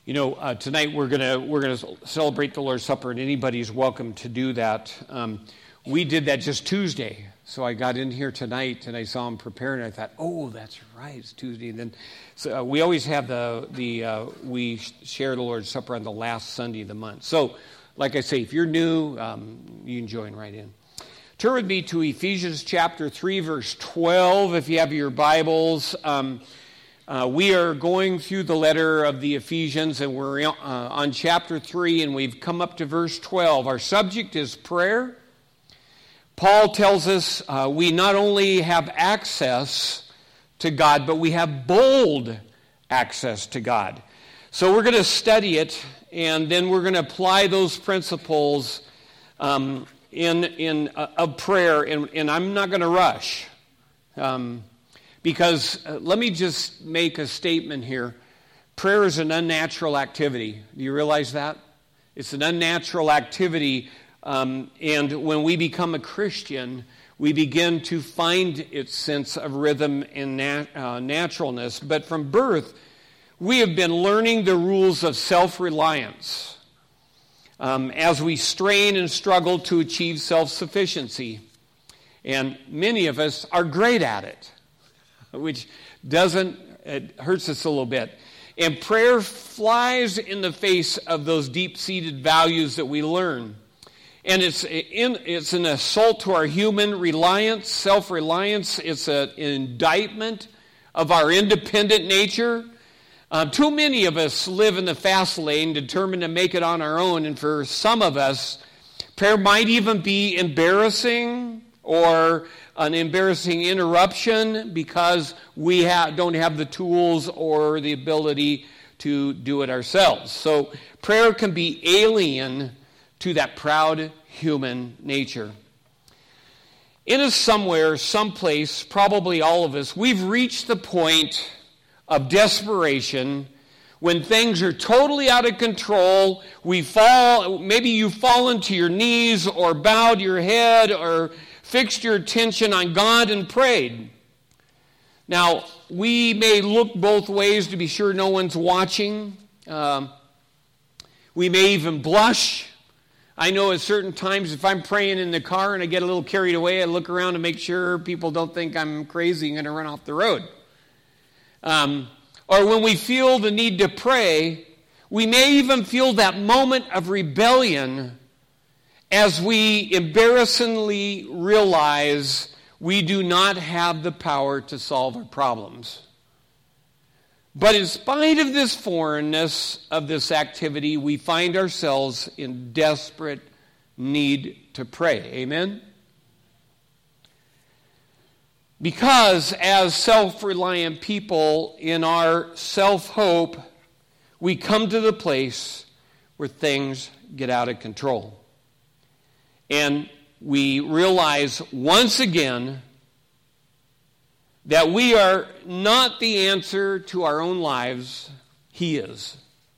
Tonight we're gonna celebrate the Lord's Supper, and anybody's welcome to do that. We did that just Tuesday, so I got in here tonight and I saw him preparing. And I thought, oh, that's right, it's Tuesday. And then we always have we share the Lord's Supper on the last Sunday of the month. So, like I say, if you're new, you can join right in. Turn with me to Ephesians chapter 3, verse 12. If you have your Bibles. We are going through the letter of the Ephesians, and we're on chapter 3, and we've come up to verse 12. Our subject is prayer. Paul tells us we not only have access to God, but we have bold access to God. So we're going to study it, and then we're going to apply those principles of prayer, and I'm not going to rush. Because let me just make a statement here. Prayer is an unnatural activity. Do you realize that? It's an unnatural activity, and when we become a Christian, we begin to find its sense of rhythm and naturalness. But from birth, we have been learning the rules of self-reliance as we strain and struggle to achieve self-sufficiency. And many of us are great at it. Which it hurts us a little bit. And prayer flies in the face of those deep-seated values that we learn. And it's an assault to our human reliance, self-reliance. It's an indictment of our independent nature. Too many of us live in the fast lane, determined to make it on our own. And for some of us, prayer might even be embarrassing or an embarrassing interruption because we don't have the tools or the ability to do it ourselves. So prayer can be alien to that proud human nature. In us somewhere, someplace, probably all of us, we've reached the point of desperation when things are totally out of control. Maybe you've fallen to your knees or bowed your head or fixed your attention on God and prayed. Now, we may look both ways to be sure no one's watching. We may even blush. I know at certain times if I'm praying in the car and I get a little carried away, I look around to make sure people don't think I'm crazy and going to run off the road. Or when we feel the need to pray, we may even feel that moment of rebellion as we embarrassingly realize we do not have the power to solve our problems. But in spite of this foreignness of this activity, we find ourselves in desperate need to pray. Amen? Because as self-reliant people in our self-hope, we come to the place where things get out of control. And we realize once again that we are not the answer to our own lives. He is.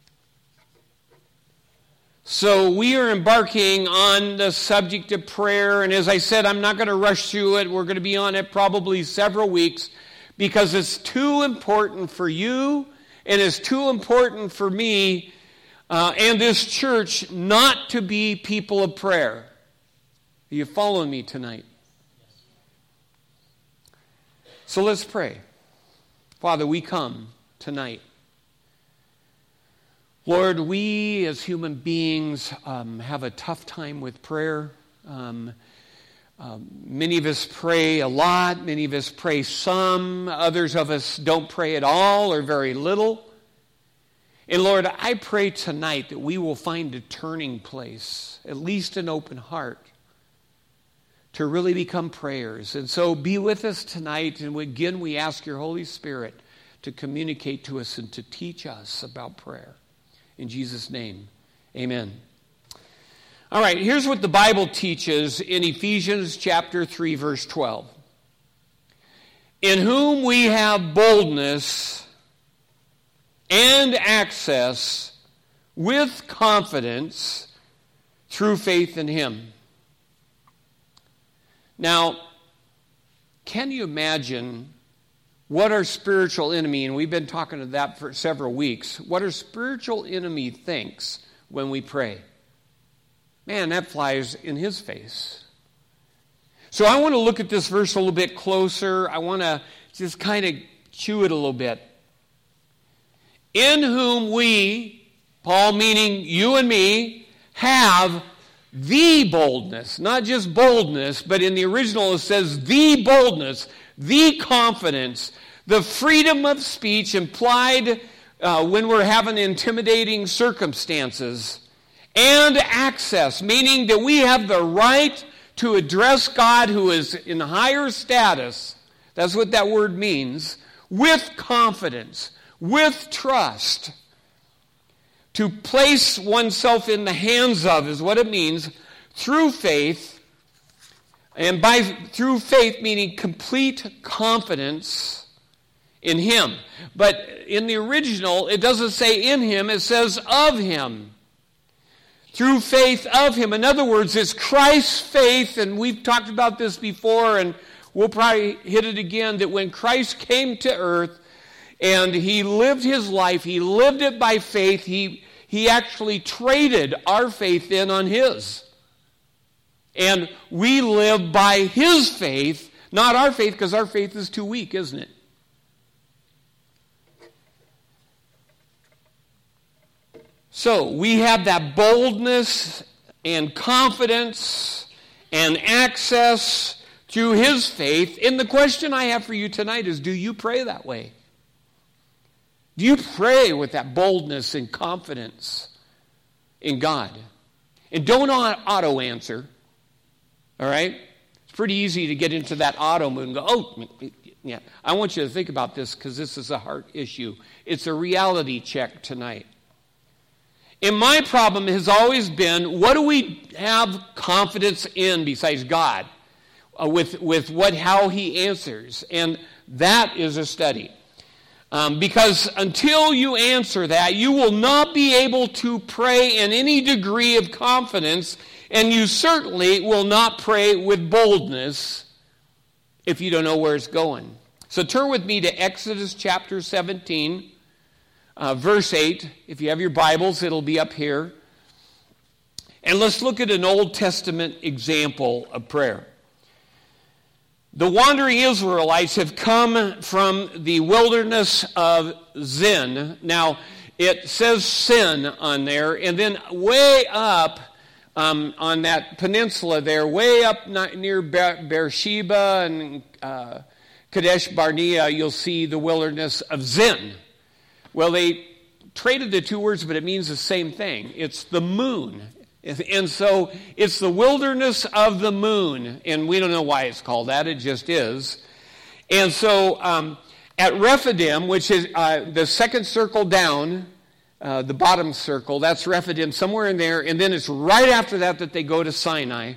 So we are embarking on the subject of prayer. And as I said, I'm not going to rush through it. We're going to be on it probably several weeks because it's too important for you and it's too important for me and this church not to be people of prayer. Are you following me tonight? So let's pray. Father, we come tonight. Lord, we as human beings have a tough time with prayer. Many of us pray a lot. Many of us pray some. Others of us don't pray at all or very little. And Lord, I pray tonight that we will find a turning place, at least an open heart, to really become prayers. And so be with us tonight. And again, we ask your Holy Spirit to communicate to us and to teach us about prayer. In Jesus' name, amen. All right, here's what the Bible teaches in Ephesians chapter 3, verse 12. In whom we have boldness and access with confidence through faith in him. Now, can you imagine what our spiritual enemy, and we've been talking to that for several weeks, what our spiritual enemy thinks when we pray. Man, that flies in his face. So I want to look at this verse a little bit closer. I want to just kind of chew it a little bit. In whom we, Paul meaning you and me, have the boldness. Not just boldness, but in the original it says the boldness, the confidence, the freedom of speech implied when we're having intimidating circumstances, and access, meaning that we have the right to address God who is in higher status. That's what that word means. With confidence, with trust. To place oneself in the hands of is what it means, through faith. And through faith meaning complete confidence in Him. But in the original, it doesn't say in Him, it says of Him. Through faith of Him. In other words, it's Christ's faith, and we've talked about this before, and we'll probably hit it again, that when Christ came to earth and He lived His life, He lived it by faith, He actually traded our faith in on His. And we live by His faith, not our faith, because our faith is too weak, isn't it? So, we have that boldness and confidence and access through His faith. And the question I have for you tonight is, do you pray that way? Do you pray with that boldness and confidence in God? And don't auto-answer, all right? It's pretty easy to get into that auto mode and go, oh, yeah. I want you to think about this because this is a heart issue. It's a reality check tonight. And my problem has always been, what do we have confidence in besides God? With how He answers. And that is a study. Because until you answer that, you will not be able to pray in any degree of confidence, and you certainly will not pray with boldness if you don't know where it's going. So turn with me to Exodus chapter 17. Verse 8, if you have your Bibles, it'll be up here. And let's look at an Old Testament example of prayer. The wandering Israelites have come from the wilderness of Zin. Now, it says Sin on there, and then way up on that peninsula there, way up near Beersheba and Kadesh Barnea, you'll see the wilderness of Zin. Well, they traded the two words, but it means the same thing. It's the moon. And so it's the wilderness of the moon. And we don't know why it's called that. It just is. And so at Rephidim, which is the second circle down, the bottom circle, that's Rephidim, somewhere in there. And then it's right after that they go to Sinai.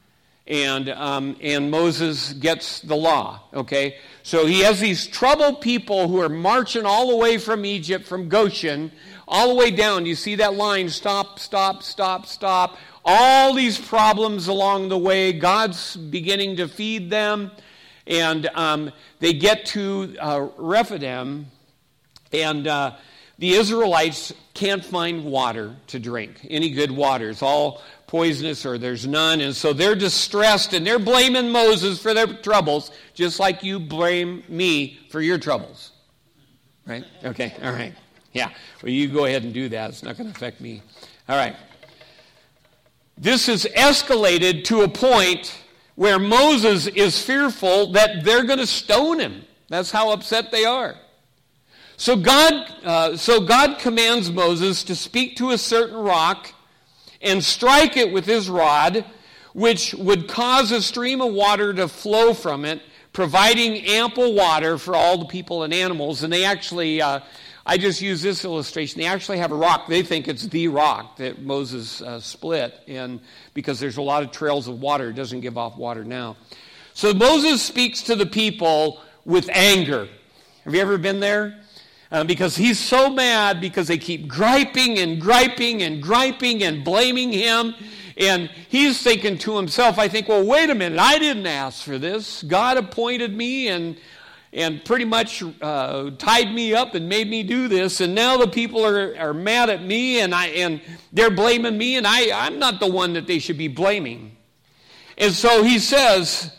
And Moses gets the law, okay? So he has these troubled people who are marching all the way from Egypt, from Goshen, all the way down. You see that line, stop, stop, stop, stop. All these problems along the way. God's beginning to feed them. And they get to Rephidim, and the Israelites can't find water to drink, any good water. It's all poisonous or there's none. And so they're distressed and they're blaming Moses for their troubles, just like you blame me for your troubles. Right? Okay, all right. Yeah, well, you go ahead and do that. It's not going to affect me. All right. This has escalated to a point where Moses is fearful that they're going to stone him. That's how upset they are. So God commands Moses to speak to a certain rock and strike it with his rod, which would cause a stream of water to flow from it, providing ample water for all the people and animals. And they actually, I just use this illustration, they actually have a rock. They think it's the rock that Moses split, and because there's a lot of trails of water, it doesn't give off water now. So Moses speaks to the people with anger. Have you ever been there? Because he's so mad because they keep griping and griping and griping and blaming him. And he's thinking to himself, I think, well, wait a minute, I didn't ask for this. God appointed me, and and pretty much tied me up and made me do this, and now the people are mad at me, and they're blaming me, and I'm not the one that they should be blaming. And so he says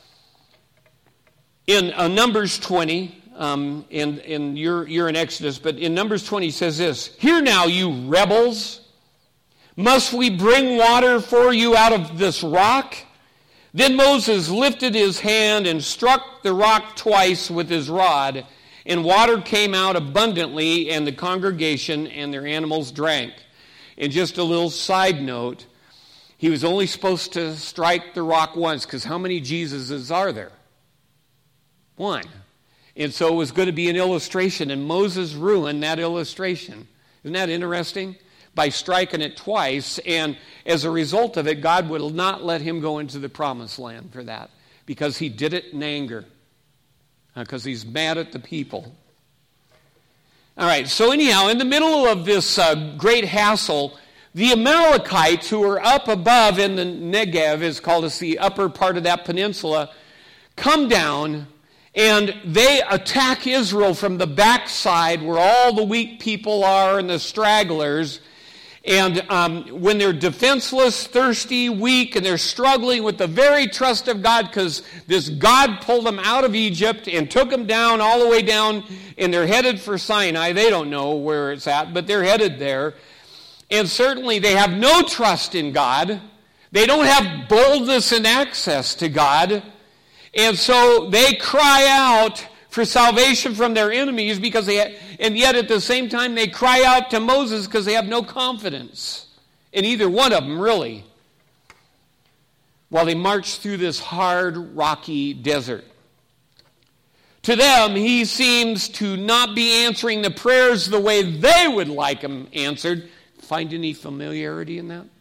in Numbers 20, and you're in Exodus, but in Numbers 20 he says this, "Hear now, you rebels, must we bring water for you out of this rock?" Then Moses lifted his hand and struck the rock twice with his rod, and water came out abundantly, and the congregation and their animals drank. And just a little side note, he was only supposed to strike the rock once, because how many Jesuses are there? One. And so it was going to be an illustration, and Moses ruined that illustration. Isn't that interesting? By striking it twice, and as a result of it, God will not let him go into the promised land for that, because he did it in anger, because he's mad at the people. All right, so anyhow, in the middle of this great hassle, the Amalekites, who are up above in the Negev, is called as the upper part of that peninsula, come down, and they attack Israel from the backside where all the weak people are and the stragglers. And when they're defenseless, thirsty, weak, and they're struggling with the very trust of God, because this God pulled them out of Egypt and took them down, all the way down, and they're headed for Sinai. They don't know where it's at, but they're headed there. And certainly they have no trust in God. They don't have boldness and access to God. And so they cry out for salvation from their enemies, and yet at the same time they cry out to Moses because they have no confidence in either one of them, really, while they march through this hard, rocky desert. To them, he seems to not be answering the prayers the way they would like them answered. Find any familiarity in that?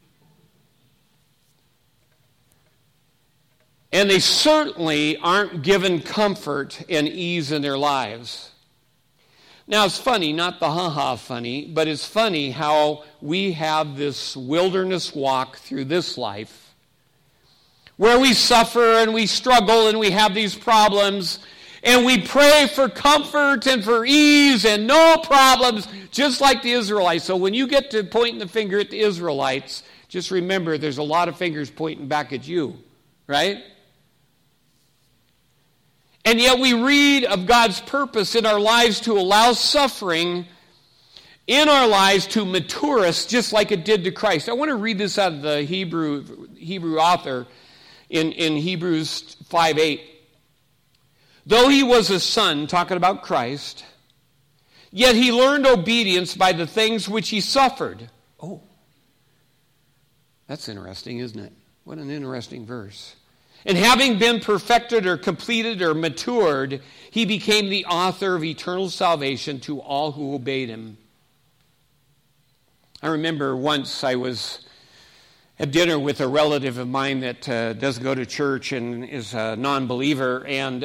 And they certainly aren't given comfort and ease in their lives. Now, it's funny, not the ha-ha funny, but it's funny how we have this wilderness walk through this life where we suffer and we struggle and we have these problems, and we pray for comfort and for ease and no problems, just like the Israelites. So when you get to pointing the finger at the Israelites, just remember there's a lot of fingers pointing back at you, right? And yet we read of God's purpose in our lives to allow suffering in our lives to mature us just like it did to Christ. I want to read this out of the Hebrew author in Hebrews 5:8. Though he was a son, talking about Christ, yet he learned obedience by the things which he suffered. Oh, that's interesting, isn't it? What an interesting verse. And having been perfected or completed or matured, he became the author of eternal salvation to all who obeyed him. I remember once I was at dinner with a relative of mine that doesn't go to church and is a non-believer, and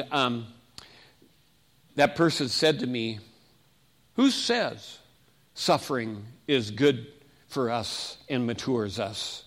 that person said to me, "Who says suffering is good for us and matures us?"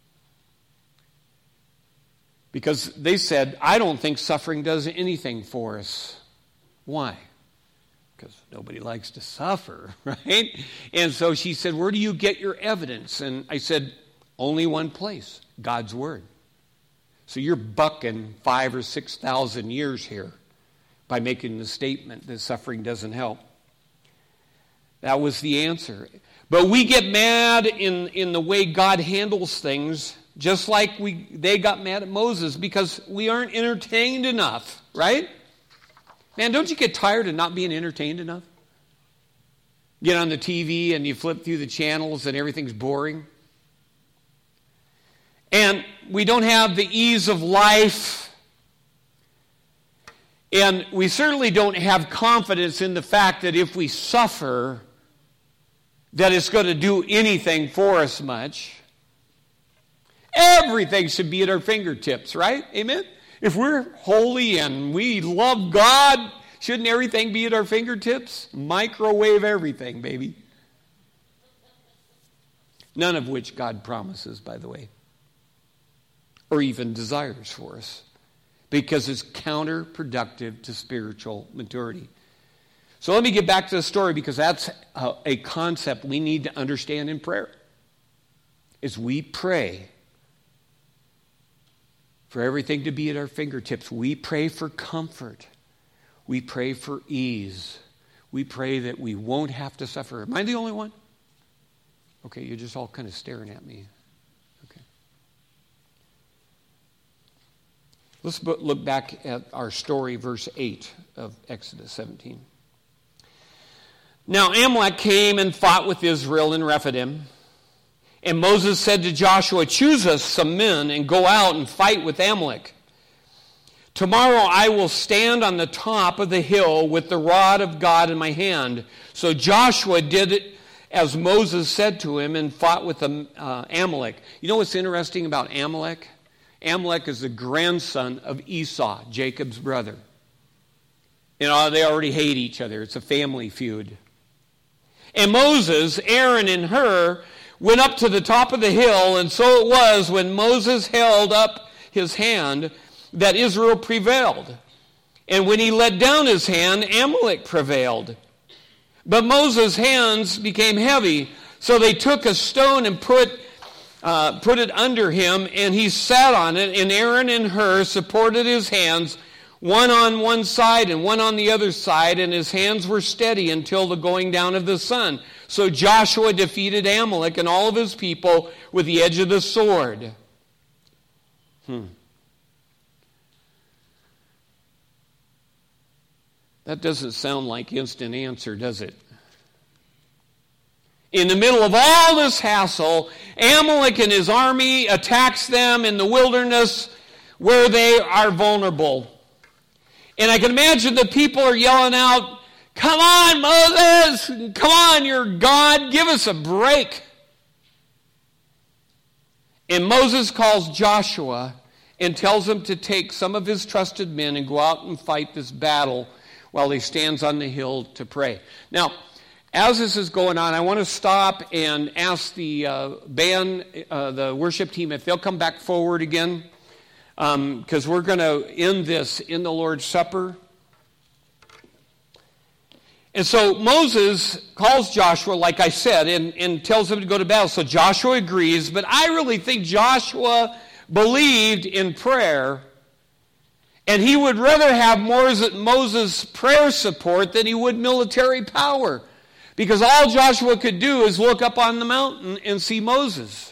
Because they said, "I don't think suffering does anything for us." Why? Because nobody likes to suffer, right? And so she said, "Where do you get your evidence?" And I said, "Only one place, God's Word." So you're bucking 5,000 or 6,000 years here by making the statement that suffering doesn't help. That was the answer. But we get mad in the way God handles things, just like they got mad at Moses because we aren't entertained enough, right? Man, don't you get tired of not being entertained enough? Get on the TV and you flip through the channels and everything's boring. And we don't have the ease of life. And we certainly don't have confidence in the fact that if we suffer, that it's going to do anything for us much. Everything should be at our fingertips, right? Amen? If we're holy and we love God, shouldn't everything be at our fingertips? Microwave everything, baby. None of which God promises, by the way, or even desires for us. because it's counterproductive to spiritual maturity. So let me get back to the story, because that's a concept we need to understand in prayer. As we pray for everything to be at our fingertips, we pray for comfort. We pray for ease. We pray that we won't have to suffer. Am I the only one? Okay, you're just all kind of staring at me. Okay. Let's look back at our story, verse 8 of Exodus 17. Now Amalek came and fought with Israel in Rephidim. And Moses said to Joshua, "Choose us some men and go out and fight with Amalek. Tomorrow I will stand on the top of the hill with the rod of God in my hand." So Joshua did it as Moses said to him and fought with Amalek. You know what's interesting about Amalek? Amalek is the grandson of Esau, Jacob's brother. You know, they already hate each other. It's a family feud. And Moses, Aaron, and Hur went up to the top of the hill, and so it was when Moses held up his hand that Israel prevailed. And when he let down his hand, Amalek prevailed. But Moses' hands became heavy, so they took a stone and put it under him, and he sat on it, and Aaron and Hur supported his hands, one on one side and one on the other side, and his hands were steady until the going down of the sun. So Joshua defeated Amalek and all of his people with the edge of the sword. That doesn't sound like instant answer, does it? In the middle of all this hassle, Amalek and his army attacks them in the wilderness where they are vulnerable. And I can imagine the people are yelling out, "Come on, Moses! Come on, you're God! Give us a break!" And Moses calls Joshua and tells him to take some of his trusted men and go out and fight this battle while he stands on the hill to pray. Now, as this is going on, I want to stop and ask the band, the worship team, if they'll come back forward again, because we're going to end this in the Lord's Supper. And so Moses calls Joshua, like I said, and tells him to go to battle. So Joshua agrees, but I really think Joshua believed in prayer, and he would rather have Moses' prayer support than he would military power. Because all Joshua could do is look up on the mountain and see Moses.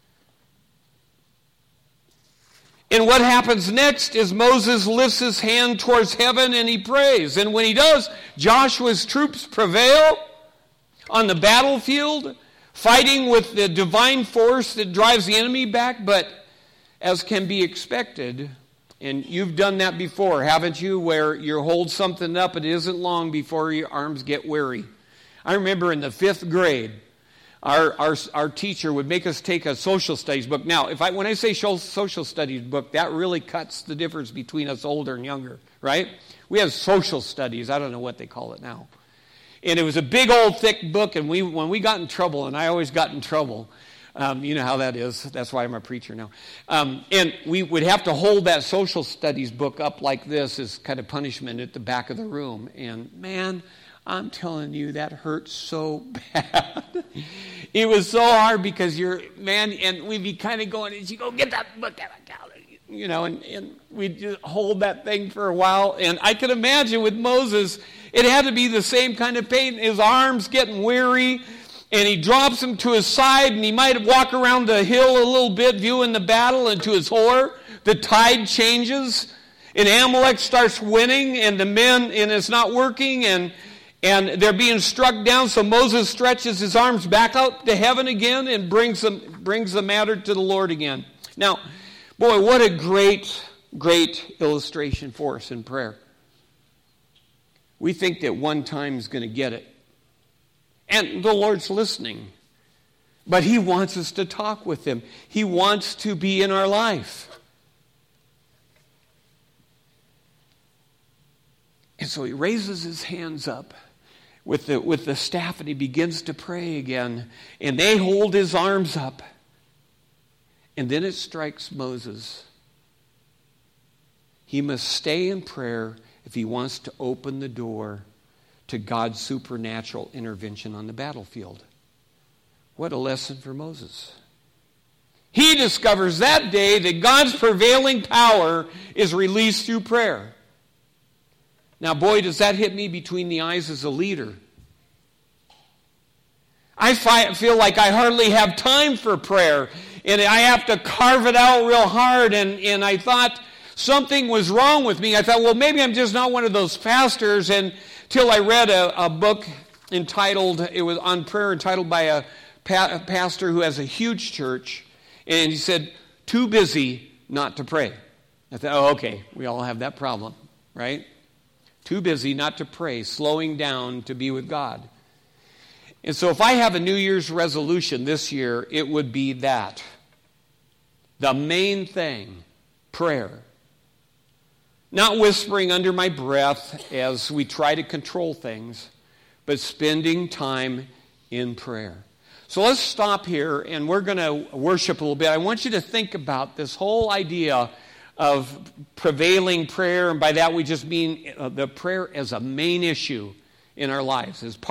And what happens next is Moses lifts his hand towards heaven and he prays. And when he does, Joshua's troops prevail on the battlefield, fighting with the divine force that drives the enemy back. But as can be expected, and you've done that before, haven't you, where you hold something up, it isn't long before your arms get weary. I remember in the 5th grade, our teacher would make us take a social studies book. Now, when I say social studies book, that really cuts the difference between us older and younger, right? We have social studies. I don't know what they call it now. And it was a big old thick book, and when we got in trouble, and I always got in trouble, you know how that is. That's why I'm a preacher now. And we would have to hold that social studies book up like this as kind of punishment at the back of the room. And man, I'm telling you, that hurt so bad. It was so hard because and we'd be kind of going, and she'd go, "Get that book out." You know, and we'd just hold that thing for a while. And I could imagine with Moses, it had to be the same kind of pain. His arms getting weary, and he drops them to his side, and he might walk around the hill a little bit, viewing the battle, and to his horror, the tide changes, and Amalek starts winning, and it's not working, and they're being struck down. So Moses stretches his arms back up to heaven again and brings the matter to the Lord again. Now, boy, what a great, great illustration for us in prayer. We think that one time is going to get it. And the Lord's listening. But He wants us to talk with Him. He wants to be in our life. And so He raises His hands up with the staff, and He begins to pray again. And they hold His arms up. And then it strikes Moses. He must stay in prayer if he wants to open the door to God's supernatural intervention on the battlefield. What a lesson for Moses. He discovers that day that God's prevailing power is released through prayer. Now, boy, does that hit me between the eyes as a leader. I feel like I hardly have time for prayer, and I have to carve it out real hard, and I thought something was wrong with me. I thought, well, maybe I'm just not one of those pastors, until I read a book entitled, it was on prayer, entitled by a pastor who has a huge church, and he said, too busy not to pray. I thought, oh, okay, we all have that problem, right? Too busy not to pray, slowing down to be with God. And so if I have a New Year's resolution this year, it would be that. The main thing, prayer. Not whispering under my breath as we try to control things, but spending time in prayer. So let's stop here, and we're going to worship a little bit. I want you to think about this whole idea of prevailing prayer, and by that we just mean the prayer as a main issue in our lives, as part